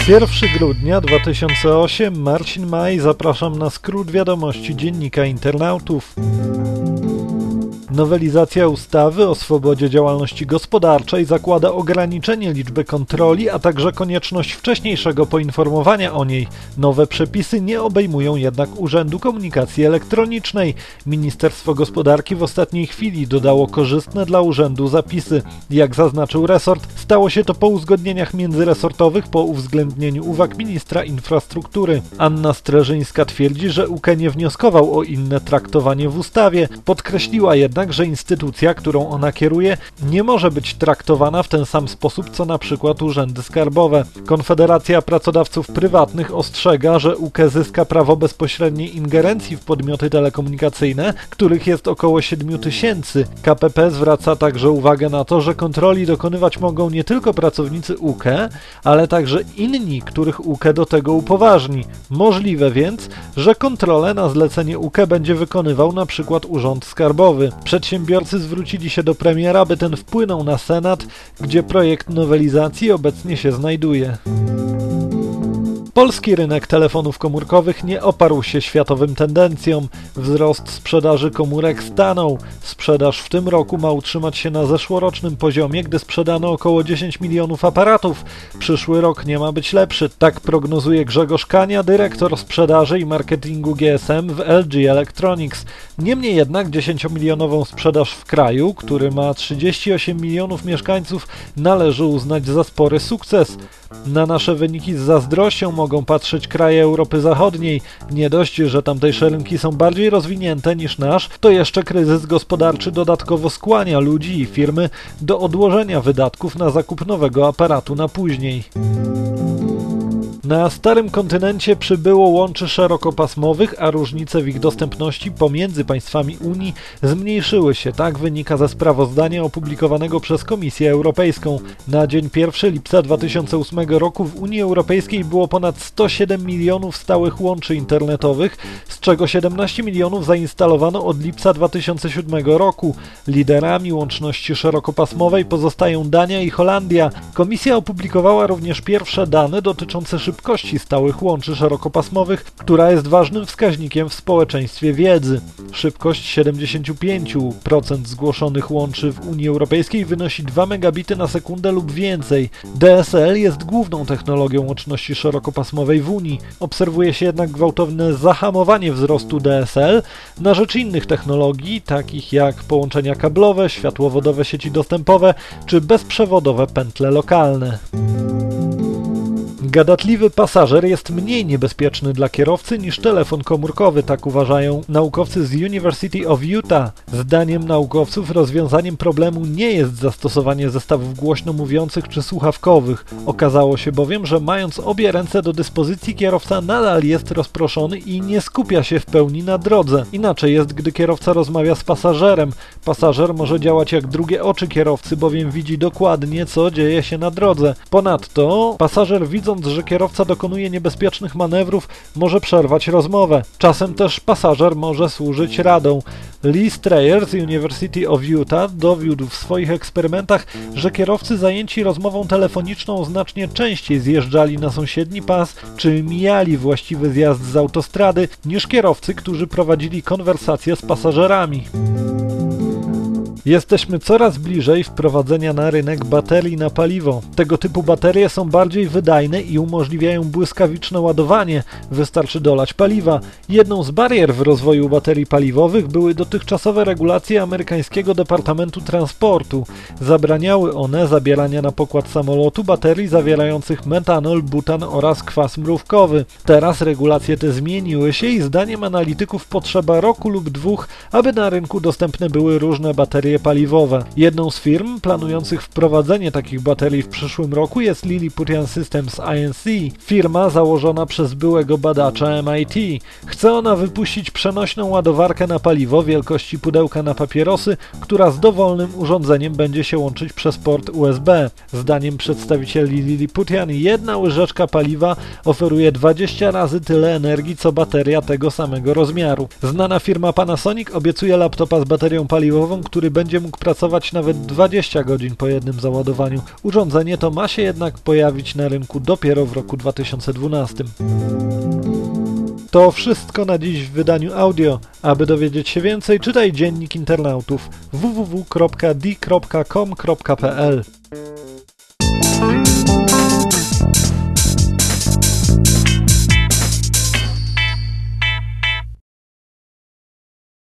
1 grudnia 2008, Marcin Maj, zapraszam na skrót wiadomości Dziennika Internautów. Nowelizacja ustawy o swobodzie działalności gospodarczej zakłada ograniczenie liczby kontroli, a także konieczność wcześniejszego poinformowania o niej. Nowe przepisy nie obejmują jednak Urzędu Komunikacji Elektronicznej. Ministerstwo Gospodarki w ostatniej chwili dodało korzystne dla urzędu zapisy. Jak zaznaczył resort, stało się to po uzgodnieniach międzyresortowych po uwzględnieniu uwag ministra infrastruktury. Anna Streżyńska twierdzi, że UKE nie wnioskował o inne traktowanie w ustawie. Podkreśliła jednak, że instytucja, którą ona kieruje, nie może być traktowana w ten sam sposób, co na przykład urzędy skarbowe. Konfederacja Pracodawców Prywatnych ostrzega, że UKE zyska prawo bezpośredniej ingerencji w podmioty telekomunikacyjne, których jest około 7 tysięcy. KPP zwraca także uwagę na to, że kontroli dokonywać mogą nie tylko pracownicy UKE, ale także inni, których UKE do tego upoważni. Możliwe więc, że kontrolę na zlecenie UKE będzie wykonywał na przykład Urząd Skarbowy. Przedsiębiorcy zwrócili się do premiera, by ten wpłynął na Senat, gdzie projekt nowelizacji obecnie się znajduje. Polski rynek telefonów komórkowych nie oparł się światowym tendencjom. Wzrost sprzedaży komórek stanął. Sprzedaż w tym roku ma utrzymać się na zeszłorocznym poziomie, gdy sprzedano około 10 milionów aparatów. Przyszły rok nie ma być lepszy. Tak prognozuje Grzegorz Kania, dyrektor sprzedaży i marketingu GSM w LG Electronics. Niemniej jednak 10-milionową sprzedaż w kraju, który ma 38 milionów mieszkańców, należy uznać za spory sukces. Na nasze wyniki z zazdrością mogą patrzeć kraje Europy Zachodniej. Nie dość, że tamtejsze rynki są bardziej rozwinięte niż nasz, to jeszcze kryzys gospodarczy dodatkowo skłania ludzi i firmy do odłożenia wydatków na zakup nowego aparatu na później. Na starym kontynencie przybyło łączy szerokopasmowych, a różnice w ich dostępności pomiędzy państwami Unii zmniejszyły się. Tak wynika ze sprawozdania opublikowanego przez Komisję Europejską. Na dzień 1 lipca 2008 roku w Unii Europejskiej było ponad 107 milionów stałych łączy internetowych, z czego 17 milionów zainstalowano od lipca 2007 roku. Liderami łączności szerokopasmowej pozostają Dania i Holandia. Komisja opublikowała również pierwsze dane dotyczące szybkości stałych łączy szerokopasmowych, która jest ważnym wskaźnikiem w społeczeństwie wiedzy. Szybkość 75% zgłoszonych łączy w Unii Europejskiej wynosi 2 megabity na sekundę lub więcej. DSL jest główną technologią łączności szerokopasmowej w Unii. Obserwuje się jednak gwałtowne zahamowanie wzrostu DSL na rzecz innych technologii, takich jak połączenia kablowe, światłowodowe sieci dostępowe czy bezprzewodowe pętle lokalne. Gadatliwy pasażer jest mniej niebezpieczny dla kierowcy niż telefon komórkowy, tak uważają naukowcy z University of Utah. Zdaniem naukowców rozwiązaniem problemu nie jest zastosowanie zestawów głośno mówiących czy słuchawkowych. Okazało się bowiem, że mając obie ręce do dyspozycji, kierowca nadal jest rozproszony i nie skupia się w pełni na drodze. Inaczej jest, gdy kierowca rozmawia z pasażerem. Pasażer może działać jak drugie oczy kierowcy, bowiem widzi dokładnie, co dzieje się na drodze. Ponadto pasażer, widząc, że kierowca dokonuje niebezpiecznych manewrów, może przerwać rozmowę. Czasem też pasażer może służyć radą. Lee Strayer z University of Utah dowiódł w swoich eksperymentach, że kierowcy zajęci rozmową telefoniczną znacznie częściej zjeżdżali na sąsiedni pas czy mijali właściwy zjazd z autostrady niż kierowcy, którzy prowadzili konwersacje z pasażerami. Jesteśmy coraz bliżej wprowadzenia na rynek baterii na paliwo. Tego typu baterie są bardziej wydajne i umożliwiają błyskawiczne ładowanie. Wystarczy dolać paliwa. Jedną z barier w rozwoju baterii paliwowych były dotychczasowe regulacje amerykańskiego Departamentu Transportu. Zabraniały one zabierania na pokład samolotu baterii zawierających metanol, butan oraz kwas mrówkowy. Teraz regulacje te zmieniły się i zdaniem analityków potrzeba roku lub dwóch, aby na rynku dostępne były różne baterie paliwowe. Jedną z firm planujących wprowadzenie takich baterii w przyszłym roku jest Lilliputian Systems Inc. Firma założona przez byłego badacza MIT. Chce ona wypuścić przenośną ładowarkę na paliwo wielkości pudełka na papierosy, która z dowolnym urządzeniem będzie się łączyć przez port USB. Zdaniem przedstawicieli Lilliputian jedna łyżeczka paliwa oferuje 20 razy tyle energii co bateria tego samego rozmiaru. Znana firma Panasonic obiecuje laptopa z baterią paliwową, który będzie będzie mógł pracować nawet 20 godzin po jednym załadowaniu. Urządzenie to ma się jednak pojawić na rynku dopiero w roku 2012. To wszystko na dziś w wydaniu audio. Aby dowiedzieć się więcej, czytaj Dziennik Internautów www.di.com.pl.